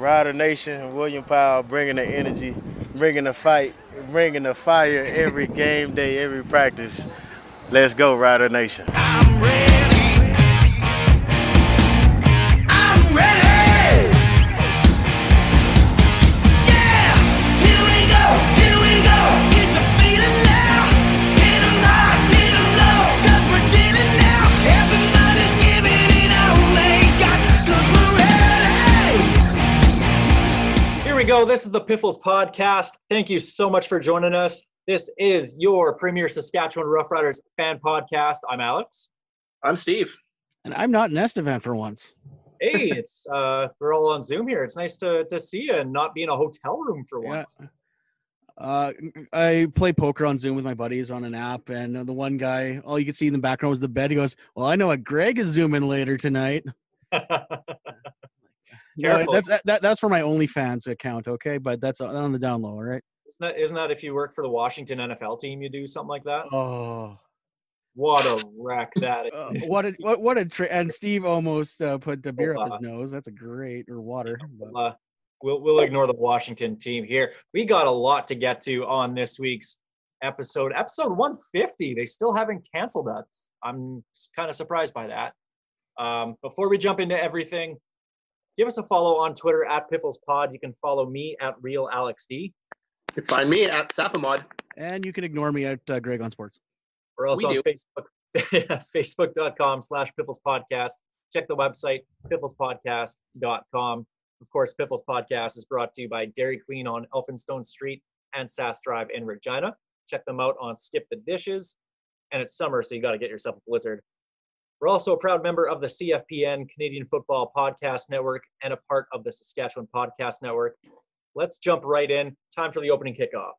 Rider Nation, William Powell, bringing the energy, bringing the fight, bringing the fire every game day, every practice. Let's go, Rider Nation. I'm ready. I'm ready. Yeah, here we go. It's a feeling now. Get 'em high, get 'em low, 'cause we're dealing now. Everybody's giving it all they got, 'cause we're ready. Here we go. This is the Piffles Podcast. Thank you so much for joining us. This is your premier Saskatchewan Roughriders fan podcast. I'm Alex. I'm Steve. And I'm not an Estevan for once. Hey, it's we're all on Zoom here. It's nice to see you and not be in a hotel room for once. I play poker on Zoom with my buddies on an app, and the one guy, all you can see in the background was the bed. He goes, "Well, I know what Greg is zooming later tonight." Careful. That's for my OnlyFans account, okay? But that's on the down low, all right? Isn't that if you work for the Washington NFL team, you do something like that? Oh, What a wreck that is. what a and Steve almost put the beer up his nose. That's a great or water. But. We'll ignore the Washington team here. We got a lot to get to on this week's episode 150. They still haven't canceled us. I'm kind of surprised by that. Before we jump into everything, give us a follow on Twitter at PifflesPod. You can follow me at RealAlexD. You can find me at Safamod. And you can ignore me at Greg on Sports. We're also on Facebook, facebook.com/PifflesPodcast. Check the website, pifflespodcast.com. Of course, Piffles Podcast is brought to you by Dairy Queen on Elphinstone Street and Sass Drive in Regina. Check them out on Skip the Dishes. And it's summer, so you got to get yourself a blizzard. We're also a proud member of the CFPN, Canadian Football Podcast Network, and a part of the Saskatchewan Podcast Network. Let's jump right in. Time for the opening kickoff.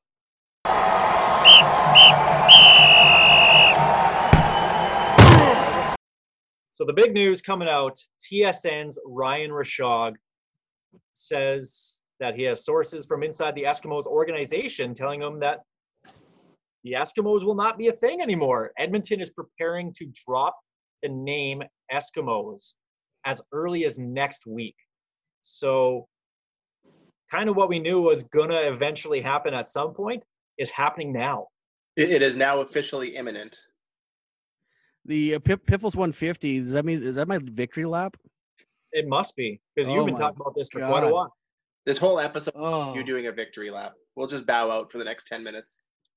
So the big news coming out, TSN's Ryan Rishaug says that he has sources from inside the Eskimos organization telling him that the Eskimos will not be a thing anymore. Edmonton is preparing to drop the name Eskimos as early as next week. So kind of what we knew was going to eventually happen at some point is happening now. It is now officially imminent. The Piffles 150, is that my victory lap? It must be, because you've been talking about this for God. quite a while. This whole episode, you doing a victory lap. We'll just bow out for the next 10 minutes.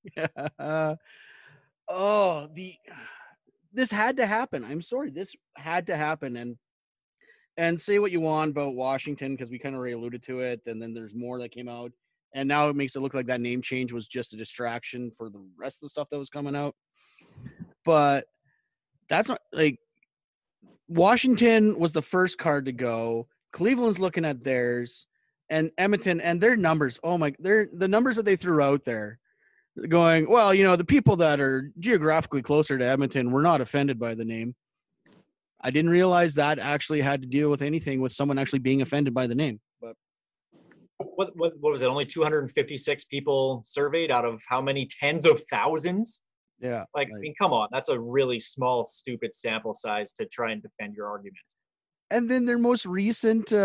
This had to happen. I'm sorry. This had to happen. And say what you want about Washington, because we kind of already alluded to it, and then there's more that came out, and now it makes it look like that name change was just a distraction for the rest of the stuff that was coming out. But that's not like Washington was the first card to go. Cleveland's looking at theirs, and Edmonton and their numbers. Oh my, the numbers that they threw out there, going, well, the people that are geographically closer to Edmonton were not offended by the name. I didn't realize that actually had to deal with anything with someone actually being offended by the name. But what was it? Only 256 people surveyed out of how many tens of thousands? yeah, I mean, come on. That's a really small, stupid sample size to try and defend your argument. And then their most recent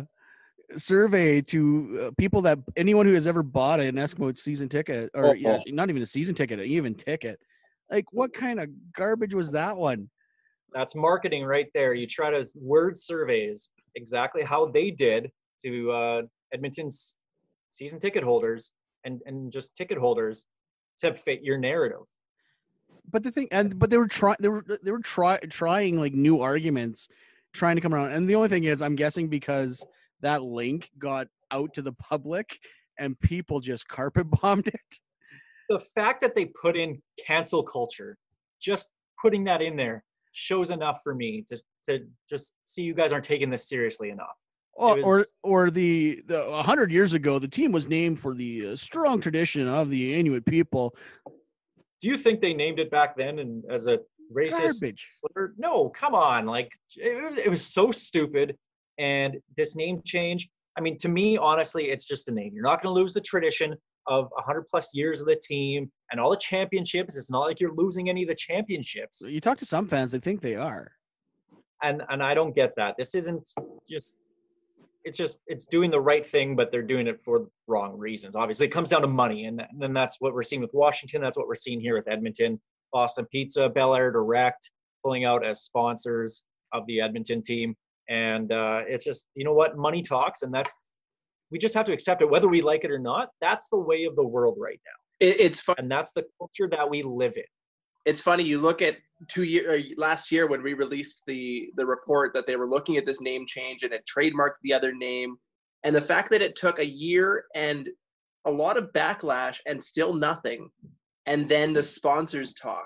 survey to people that anyone who has ever bought an Eskimo season ticket, or not even a season ticket, even ticket, like what kind of garbage was that one? That's marketing right there. You try to word surveys exactly how they did to Edmonton's season ticket holders and just ticket holders to fit your narrative. But the thing, but they were trying like new arguments, trying to come around. And the only thing is, I'm guessing because that link got out to the public and people just carpet bombed it. The fact that they put in cancel culture, just putting that in there, shows enough for me to just see you guys aren't taking this seriously enough. Or the 100 years ago, the team was named for the strong tradition of the Inuit people. Do you think they named it back then and as a racist slur? No, come on. Like it was so stupid. And this name change, I mean, to me, honestly, it's just a name. You're not going to lose the tradition of 100 plus years of the team and all the championships. It's not like you're losing any of the championships. You talk to some fans, they think they are. And I don't get that. This isn't just, it's doing the right thing, but they're doing it for wrong reasons. Obviously, it comes down to money, and then that's what we're seeing with Washington. That's what we're seeing here with Edmonton, Boston Pizza, Bel Air Direct pulling out as sponsors of the Edmonton team, and it's just, you know what, money talks, and we just have to accept it whether we like it or not. That's the way of the world right now, It's fun. and that's the culture that we live in. It's funny. You look at last year when we released the report that they were looking at this name change and it trademarked the other name, and the fact that it took a year and a lot of backlash and still nothing, and then the sponsors talk.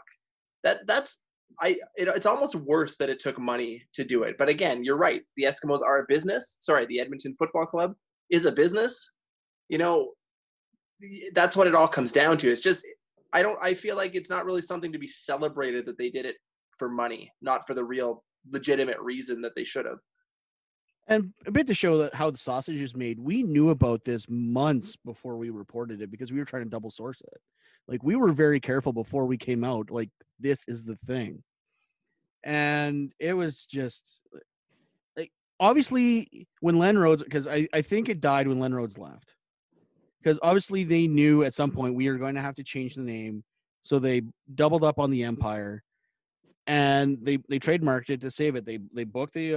It's almost worse that it took money to do it. But again, you're right. The Eskimos are a business. Sorry, the Edmonton Football Club is a business. You know, that's what it all comes down to. It's just, I feel like it's not really something to be celebrated that they did it for money, not for the real legitimate reason that they should have. And a bit to show that how the sausage is made, we knew about this months before we reported it because we were trying to double source it. Like, we were very careful before we came out, like, this is the thing. And it was just like, obviously when Len Rhodes, because I think it died when Len Rhodes left. Because obviously they knew at some point we were going to have to change the name. So they doubled up on the Empire, and they trademarked it to save it. They booked the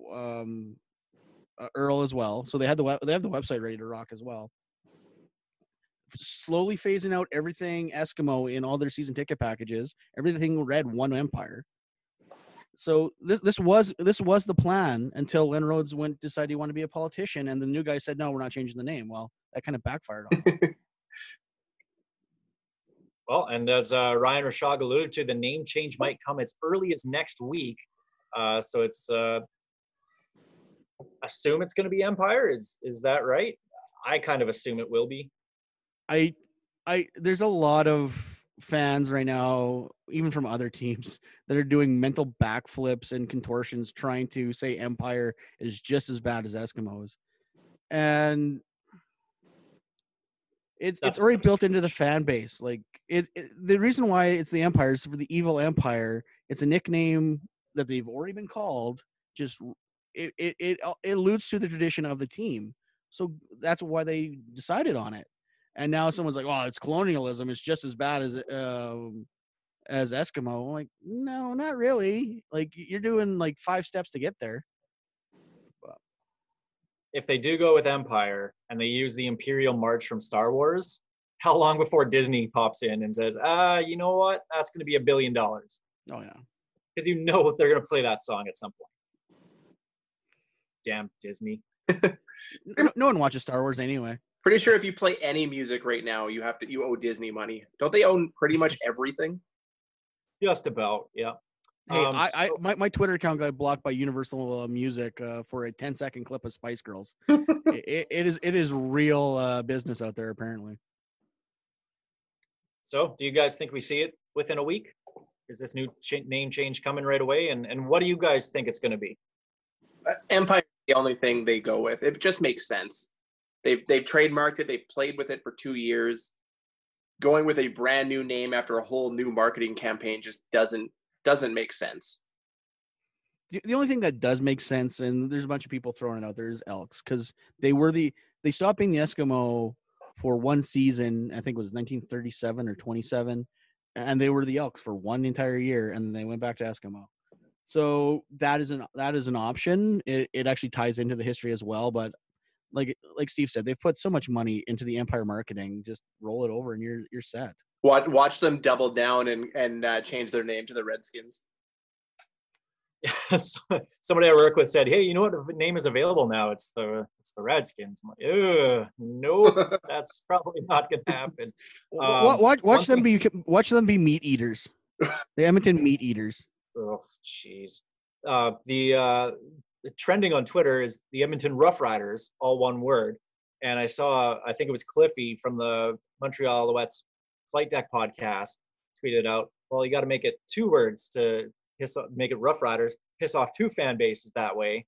Earl as well. So they have the website ready to rock as well. Slowly phasing out everything Eskimo in all their season ticket packages. Everything read One Empire. So this was the plan until Len Rhodes decided he wanted to be a politician, and the new guy said, no, we're not changing the name. Well, that kind of backfired on him. Well, and as Ryan Rashog alluded to, the name change might come as early as next week. So it's assume it's going to be Empire. Is that right? I kind of assume it will be. There's a lot of fans right now, even from other teams, that are doing mental backflips and contortions trying to say Empire is just as bad as Eskimos. And it's already built into the fan base. Like, the reason why it's the Empire is for the evil Empire. It's a nickname that they've already been called. Just it alludes to the tradition of the team. So that's why they decided on it. And now someone's like, "Oh, it's colonialism. It's just as bad as Eskimo." I'm like, no, not really. Like, you're doing like 5 steps to get there. If they do go with Empire and they use the Imperial March from Star Wars, how long before Disney pops in and says, you know what? That's going to be $1 billion. Oh, yeah. Because you know they're going to play that song at some point. Damn Disney. No one watches Star Wars anyway. Pretty sure if you play any music right now, you owe Disney money. Don't they own pretty much everything? Just about, yeah. Hey, my Twitter account got blocked by Universal Music for a 10-second clip of Spice Girls. it is real business out there, apparently. So, do you guys think we see it within a week? Is this new name change coming right away? And what do you guys think it's going to be? Empire is the only thing they go with. It just makes sense. They've trademarked it. They've played with it for 2 years. Going with a brand new name after a whole new marketing campaign just doesn't make sense. The only thing that does make sense, and there's a bunch of people throwing it out there, is Elks, because they stopped being the Eskimo for one season. I think it was 1937 or 27, and they were the Elks for one entire year, and they went back to Eskimo. So that is an option. It actually ties into the history as well, but like Steve said, they've put so much money into the Empire marketing. Just roll it over and you're set. Watch them double down and change their name to the Redskins. Somebody I work with said, "Hey, you know what? The name is available now. It's the Redskins." I'm like, no, that's probably not going to happen. Watch them be meat eaters. The Edmonton meat eaters. Oh, jeez. The trending on Twitter is the Edmonton Rough Riders, all one word. And I think it was Cliffy from the Montreal Alouettes Flight Deck podcast tweeted out, well, you got to make it 2 words to make it Rough Riders, piss off 2 fan bases that way.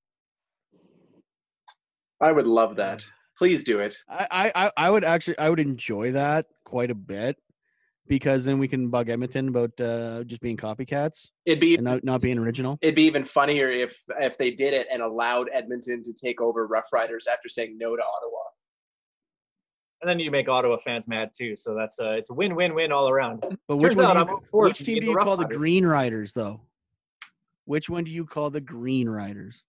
I would love that. Please do it. I would enjoy that quite a bit. because then we can bug Edmonton about just being copycats It'd be and not being original. it'd be even funnier if they did it and allowed Edmonton to take over Rough Riders after saying no to Ottawa. And then you make Ottawa fans mad too. So that's it's a win-win-win all around. But which Turns one out do I'm you, all for which it team being do you the Rough call the Riders. Green Riders though? Which one do you call the Green Riders?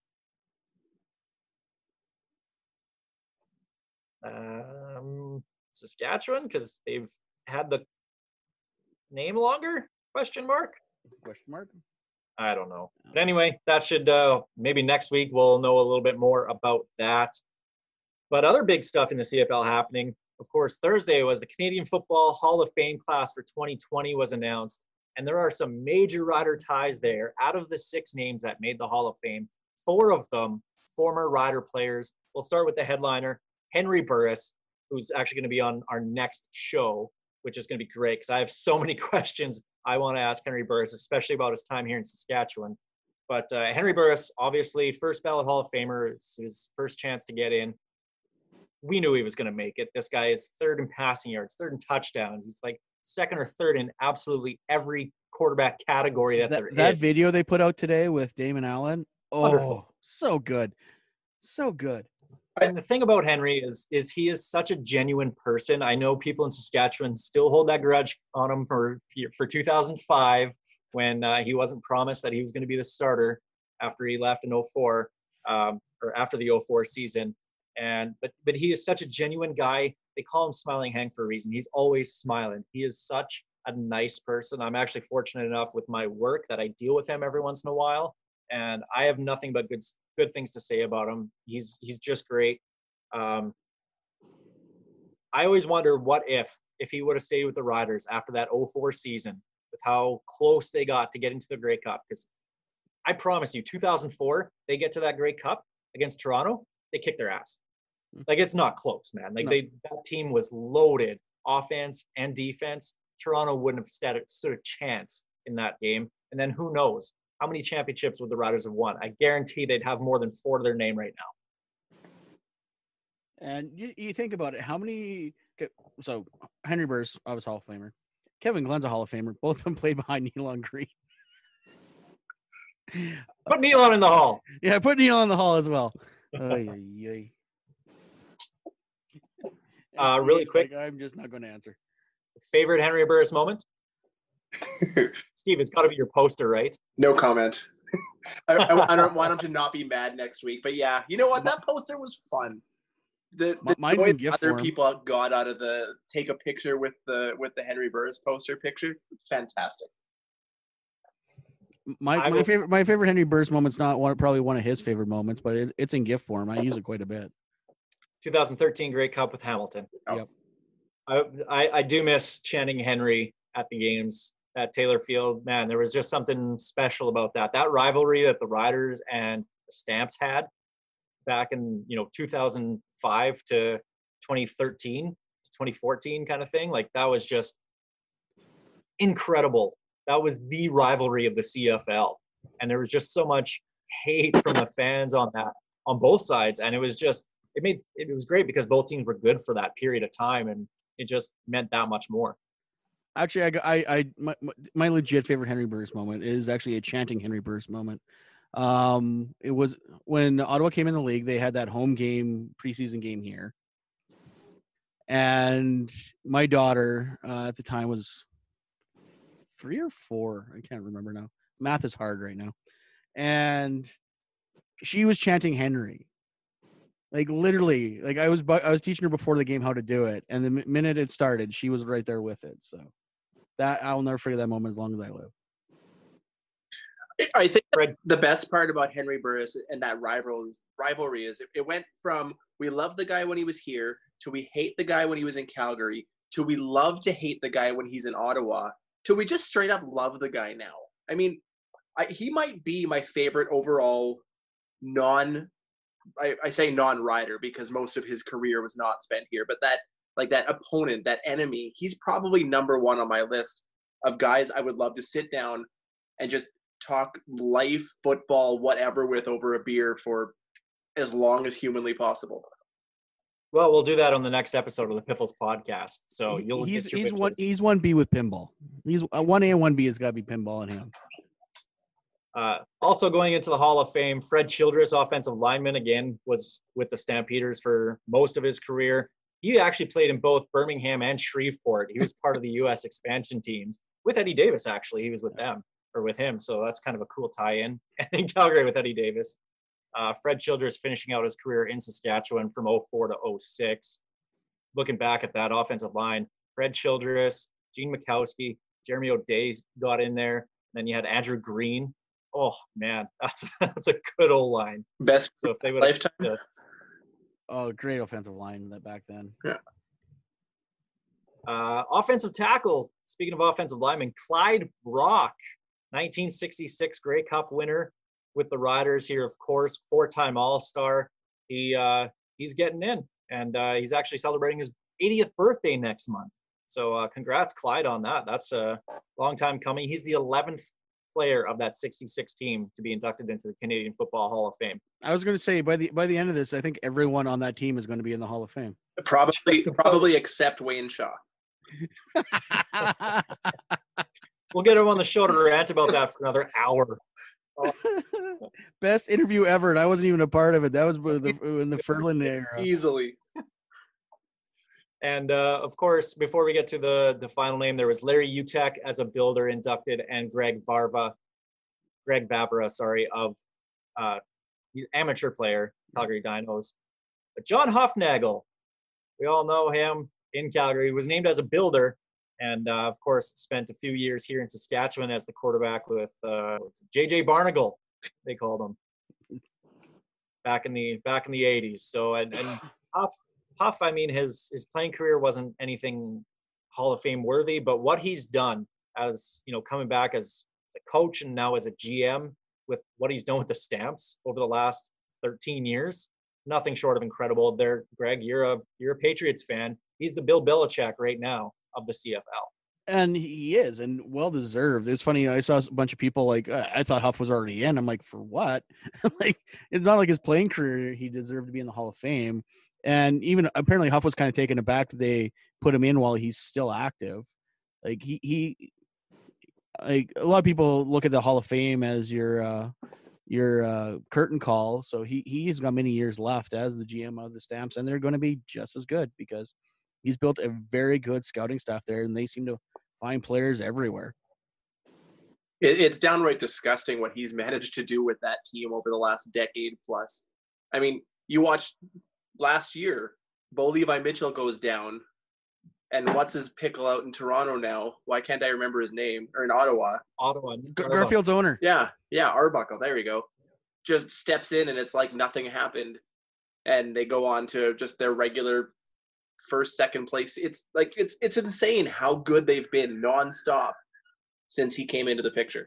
Saskatchewan, because they've had the name longer? Question mark. Question mark. I don't know. But anyway, that should maybe next week we'll know a little bit more about that. But other big stuff in the CFL happening. Of course, Thursday was the Canadian Football Hall of Fame class for 2020 was announced. And there are some major rider ties there. Out of the 6 names that made the Hall of Fame, 4 of them former rider players. We'll start with the headliner, Henry Burris, who's actually going to be on our next show, which is going to be great because I have so many questions I want to ask Henry Burris, especially about his time here in Saskatchewan. But Henry Burris, obviously, first ballot Hall of Famer. It's his first chance to get in. We knew he was going to make it. This guy is 3rd in passing yards, 3rd in touchdowns. He's like 2nd or 3rd in absolutely every quarterback category that there is. That video they put out today with Damon Allen. Oh, Wonderful. so good. So good. And the thing about Henry is he is such a genuine person. I know people in Saskatchewan still hold that grudge on him for 2005 when he wasn't promised that he was going to be the starter after he left in 04 or after the 04 season. But he is such a genuine guy. They call him Smiling Hank for a reason. He's always smiling. He is such a nice person. I'm actually fortunate enough with my work that I deal with him every once in a while, and I have nothing but good things to say about him. He's just great. I always wonder what if he would have stayed with the Riders after that 04 season, with how close they got to getting to the Grey Cup. Because I promise you, 2004, they get to that Grey Cup against Toronto, they kick their ass. Like, it's not close, man. Like, No. that team was loaded, offense and defense. Toronto wouldn't have stood a chance in that game. And then who knows? How many championships would the Riders have won? I guarantee they'd have more than 4 to their name right now. And you think about it, how many? So Henry Burris, I was Hall of Famer. Kevin Glenn's a Hall of Famer. Both of them played behind Nealon Green. Put Nealon in the Hall. Yeah, put Nealon in the Hall as well. Oy, oy, oy. And Really Steve's quick. like, I'm just not going to answer. Favorite Henry Burris moment? Steve, it's got to be your poster, right? No comment. I don't want him to not be mad next week, but yeah, you know what? That poster was fun. The Mine's joy in that gift other form. people got out of the take a picture with the Henry Burris poster picture, fantastic. My favorite Henry Burris moment's not probably one of his favorite moments, but it's in gift form. I use it quite a bit. 2013 Grey Cup with Hamilton. Yep. I do miss chanting Henry at the games at Taylor Field. Man, there was just something special about that. That rivalry that the Riders and the Stamps had back in 2005 to 2013 to 2014 kind of thing. Like, that was just incredible. That was the rivalry of the CFL, and there was just so much hate from the fans on both sides, and it was great because both teams were good for that period of time, and it just meant that much more. Actually, my legit favorite Henry Burris moment is actually a chanting Henry Burris moment. It was when Ottawa came in the league. They had that home game, preseason game here, and my daughter at the time was 3 or 4. I can't remember now. Math is hard right now, and she was chanting Henry. Like, literally, like I was teaching her before the game how to do it, and the minute it started, she was right there with it. So that I'll never forget that moment as long as I live. I think the best part about Henry Burris and that rivalry is it went from we love the guy when he was here to we hate the guy when he was in Calgary to we love to hate the guy when he's in Ottawa to we just straight up love the guy now. I mean, he might be my favorite overall I say non-rider because most of his career was not spent here, but that opponent, that enemy, he's probably number 1 on my list of guys I would love to sit down and just talk life, football, whatever with over a beer for as long as humanly possible. Well, we'll do that on the next episode of the Piffles podcast. So you'll he's get your he's pitch one list. he's 1B with pinball. He's 1A and 1B has got to be pinball in him. Also going into the Hall of Fame, Fred Childress, offensive lineman, again, was with the Stampeders for most of his career. He actually played in both Birmingham and Shreveport. He was part of the U.S. expansion teams with Eddie Davis, actually. He was with them, or with him, so that's kind of a cool tie-in. And in Calgary with Eddie Davis. Fred Childress finishing out his career in Saskatchewan from 04 to 06. Looking back at that offensive line, Fred Childress, Gene Mikowski, Jeremy O'Day got in there. Then you had Andrew Green. Oh man, that's a good old line. Best So if they would lifetime. Oh, great offensive line that back then. Offensive tackle. Speaking of offensive linemen, Clyde Brock, 1966 Grey Cup winner with the Riders here, of course, 4-time All-Star. He's getting in, and he's actually celebrating his 80th birthday next month. So congrats, Clyde, on that. That's a long time coming. He's the 11th player of that 66 team to be inducted into the Canadian Football Hall of Fame. I was going to say by the end of this, I think everyone on that team is going to be in the Hall of Fame. Probably except Wayne Shaw. We'll get him on the show to rant about that for another hour. Best interview ever, and I wasn't even a part of it. That was in the Ferland era. Easily. And of course, before we get to the final name, there was Larry Utek as a builder inducted, and Greg Vavra, of he's an amateur player, Calgary Dinos. But John Hufnagel, we all know him in Calgary, was named as a builder, and of course spent a few years here in Saskatchewan as the quarterback with JJ Barnagle, they called him back in the 80s. So and Huff, I mean, his playing career wasn't anything Hall of Fame worthy, but what he's done as, coming back as a coach and now as a GM with what he's done with the Stamps over the last 13 years, nothing short of incredible. There, Greg, you're a Patriots fan. He's the Bill Belichick right now of the CFL. And he is, and well deserved. It's funny. I saw a bunch of people like, I thought Huff was already in. I'm like, for what? Like, it's not like his playing career he deserved to be in the Hall of Fame. And even apparently Huff was kind of taken aback that they put him in while he's still active. Like he like a lot of people look at the Hall of Fame as your curtain call. So he's got many years left as the GM of the Stamps, and they're going to be just as good because he's built a very good scouting staff there, and they seem to find players everywhere. It's downright disgusting what he's managed to do with that team over the last decade plus. I mean, you watched last year, Bo Levi Mitchell goes down, and what's his pickle out in Toronto now? Why can't I remember his name? Or in Ottawa? Garfield's owner. Yeah, Arbuckle. There you go. Just steps in, and it's like nothing happened, and they go on to just their regular first, second place. It's like it's insane how good they've been nonstop since he came into the picture.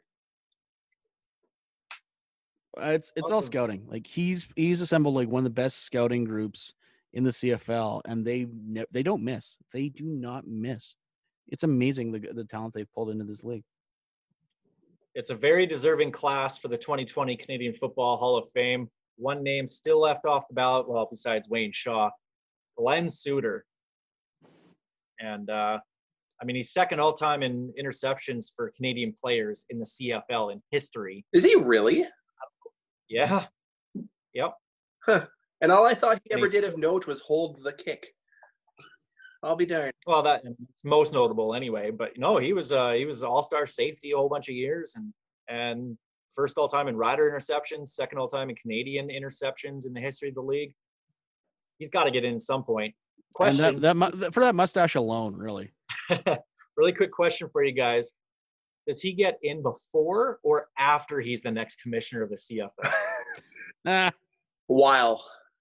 It's all scouting. Like he's assembled like one of the best scouting groups in the CFL, and they don't miss. They do not miss. It's amazing the talent they've pulled into this league. It's a very deserving class for the 2020 Canadian Football Hall of Fame. One name still left off the ballot, well, besides Wayne Shaw, Glenn Suter. And I mean, he's second all-time in interceptions for Canadian players in the CFL in history. Is he really? Yeah. Yep. Huh. And all I thought he ever did of note was hold the kick. I'll be darned. Well, that's most notable anyway. But no, he was all-star safety a whole bunch of years, and first all-time in Rider interceptions, second all-time in Canadian interceptions in the history of the league. He's got to get in at some point. Question for that mustache alone, really. Really quick question for you guys. Does he get in before or after he's the next commissioner of the CFL? While.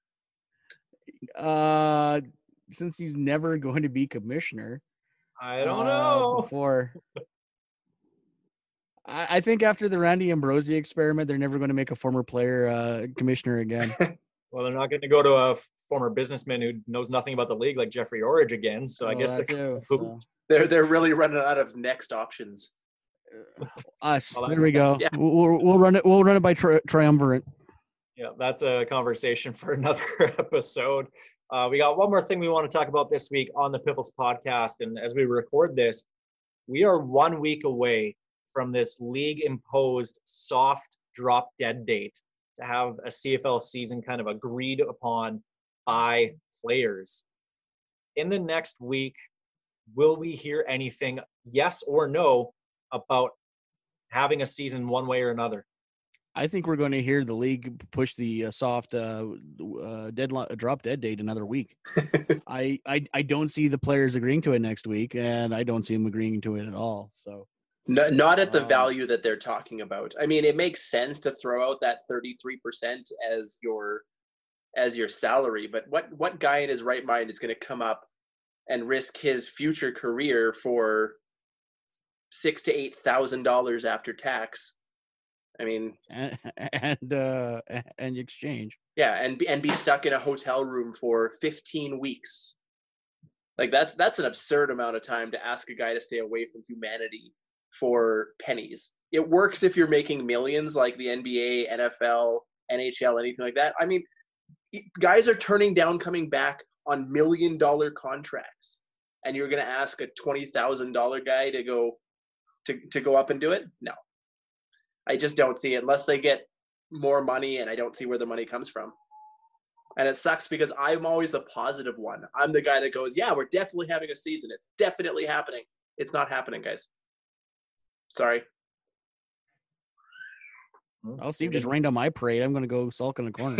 Since he's never going to be commissioner. I don't know. Before. I think after the Randy Ambrosie experiment, they're never going to make a former player commissioner again. Well, they're not going to go to a former businessman who knows nothing about the league like Jeffrey Orridge again. So I guess they're really running out of next options. Us. Well, there we go. Yeah. We'll run it. We'll run it by triumvirate. Yeah, that's a conversation for another episode. We got one more thing we want to talk about this week on the Piffles podcast. And as we record this, we are 1 week away from this league-imposed soft drop dead date to have a CFL season kind of agreed upon by players. In the next week, will we hear anything, yes or no, about having a season one way or another? I think we're going to hear the league push the soft deadline drop dead date another week. I don't see the players agreeing to it next week, and I don't see them agreeing to it at all. So No, not at the value that they're talking about. I mean, it makes sense to throw out that 33% as your salary, but what guy in his right mind is going to come up and risk his future career for $6,000 to $8,000 after tax? I mean, and exchange. Yeah, and be stuck in a hotel room for 15 weeks. Like that's an absurd amount of time to ask a guy to stay away from humanity for pennies. It works if you're making millions like the NBA, NFL, NHL, anything like that. I mean, guys are turning down coming back on $1 million contracts, and you're going to ask a $20,000 guy to go up and do it? No. I just don't see it unless they get more money, and I don't see where the money comes from. And it sucks because I'm always the positive one. I'm the guy that goes, yeah, we're definitely having a season. It's definitely happening. It's not happening, guys. Sorry. Oh, Steve just rained on my parade. I'm going to go sulk in the corner.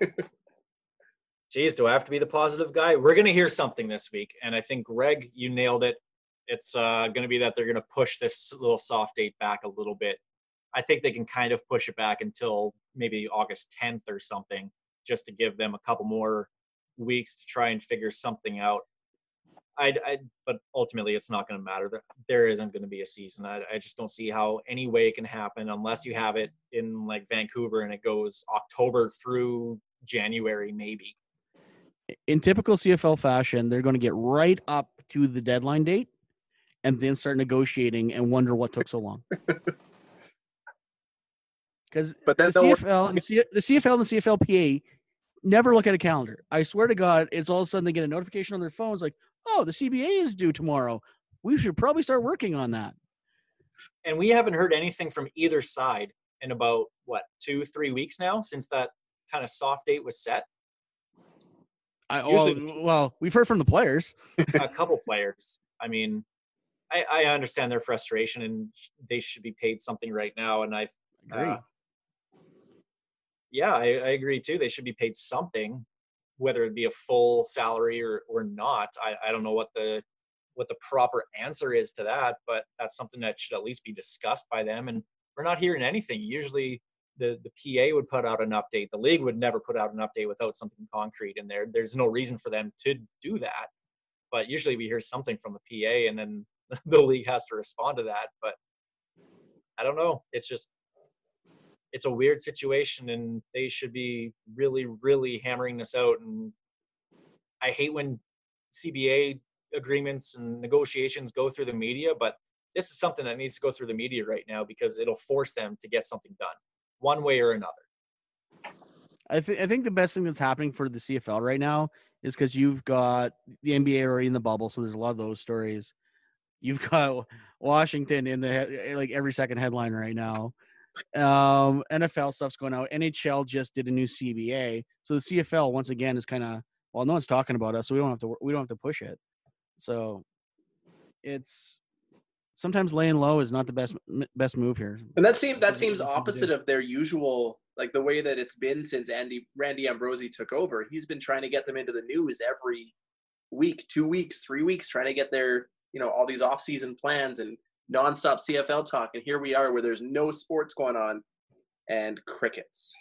Geez, do I have to be the positive guy? We're going to hear something this week, and I think, Greg, you nailed it. It's going to be that they're going to push this little soft date back a little bit. I think they can kind of push it back until maybe August 10th or something, just to give them a couple more weeks to try and figure something out. But ultimately, it's not going to matter. There isn't going to be a season. I just don't see how any way it can happen unless you have it in like Vancouver and it goes October through January, maybe. In typical CFL fashion, they're going to get right up to the deadline date and then start negotiating and wonder what took so long. Because the CFL and the CFLPA never look at a calendar. I swear to God, it's all of a sudden they get a notification on their phones like, oh, the CBA is due tomorrow. We should probably start working on that. And we haven't heard anything from either side in about, 2-3 weeks now since that kind of soft date was set. Well, we've heard from the players. A couple players. I mean, I understand their frustration and they should be paid something right now. And I agree. I agree too. They should be paid something, whether it be a full salary or not. I don't know what the proper answer is to that, but that's something that should at least be discussed by them. And we're not hearing anything. Usually the PA would put out an update. The league would never put out an update without something concrete in there. There's no reason for them to do that. But usually we hear something from the PA and then the league has to respond to that. But I don't know. It's a weird situation, and they should be really, really hammering this out. And I hate when CBA agreements and negotiations go through the media, but this is something that needs to go through the media right now because it'll force them to get something done one way or another. I think the best thing that's happening for the CFL right now is because you've got the NBA already in the bubble, so there's a lot of those stories. You've got Washington in the like every second headline right now. NFL stuff's going out. NHL just did a new CBA, so the CFL once again is kind of no one's talking about us, so we don't have to push it. So it's sometimes laying low is not the best move here. And that seems opposite of their usual, like the way that it's been since Randy Ambrosie took over. He's been trying to get them into the news every week, 2 weeks, 3 weeks, trying to get their all these off-season plans and nonstop CFL talk, and here we are where there's no sports going on and crickets.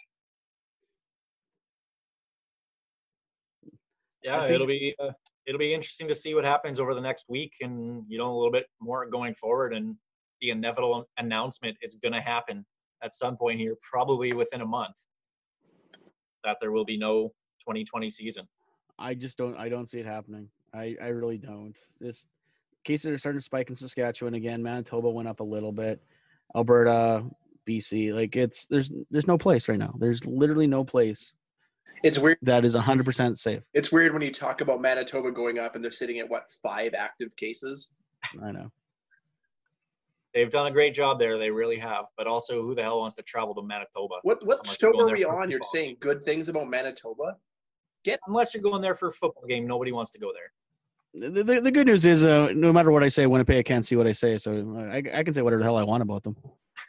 Yeah, it'll be interesting to see what happens over the next week and a little bit more going forward, and the inevitable announcement is going to happen at some point here, probably within a month, that there will be no 2020 season. I don't see it happening. I really don't. This cases are starting to spike in Saskatchewan again. Manitoba went up a little bit. Alberta, BC, like there's no place right now. There's literally no place. It's weird. That is 100% safe. It's weird when you talk about Manitoba going up and they're sitting at what, 5 active cases. I know. They've done a great job there. They really have. But also, who the hell wants to travel to Manitoba? What Unless show you're going are there we for on? You're football. saying good things about Manitoba? Unless you're going there for a football game, nobody wants to go there. The good news is, no matter what I say, Winnipeg can't see what I say, so I can say whatever the hell I want about them.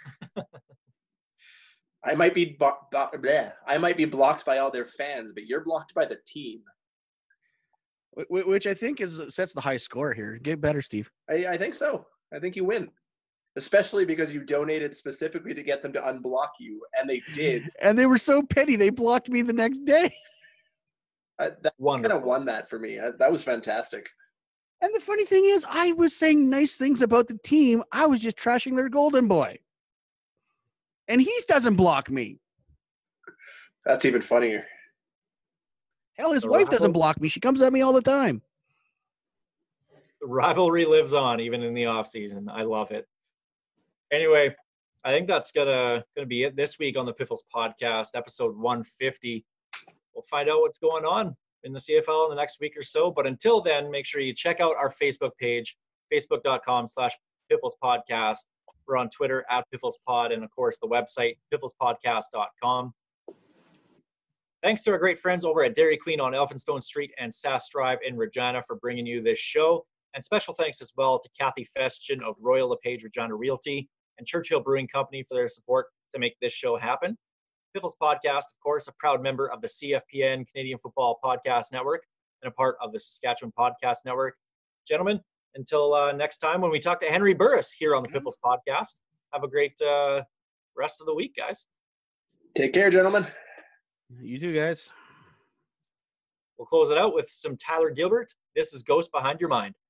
I might be I might be blocked by all their fans, but you're blocked by the team. Which I think sets the high score here. Get better, Steve. I think so. I think you win, especially because you donated specifically to get them to unblock you, and they did. And they were so petty, they blocked me the next day. That kind Wonderful. of won that for me. That was fantastic. And the funny thing is, I was saying nice things about the team. I was just trashing their golden boy. And he doesn't block me. That's even funnier. Hell, his The wife doesn't rival- block me. She comes at me all the time. The rivalry lives on even in the off season. I love it. Anyway, I think that's gonna be it this week on the Piffles podcast, episode 150. We'll find out what's going on in the CFL in the next week or so. But until then, make sure you check out our Facebook page, facebook.com/Piffles podcast. We're on Twitter @PifflesPod, and of course the website pifflespodcast.com. Thanks to our great friends over at Dairy Queen on Elphinstone Street and Sass Drive in Regina for bringing you this show. And special thanks as well to Kathy Festian of Royal LePage Regina Realty and Churchill Brewing Company for their support to make this show happen. Piffles Podcast, of course, a proud member of the CFPN Canadian Football Podcast Network and a part of the Saskatchewan Podcast Network. Gentlemen, until next time when we talk to Henry Burris here on the Piffles Podcast, have a great rest of the week, guys. Take care, gentlemen. You too, guys. We'll close it out with some Tyler Gilbert. This is Ghost Behind Your Mind.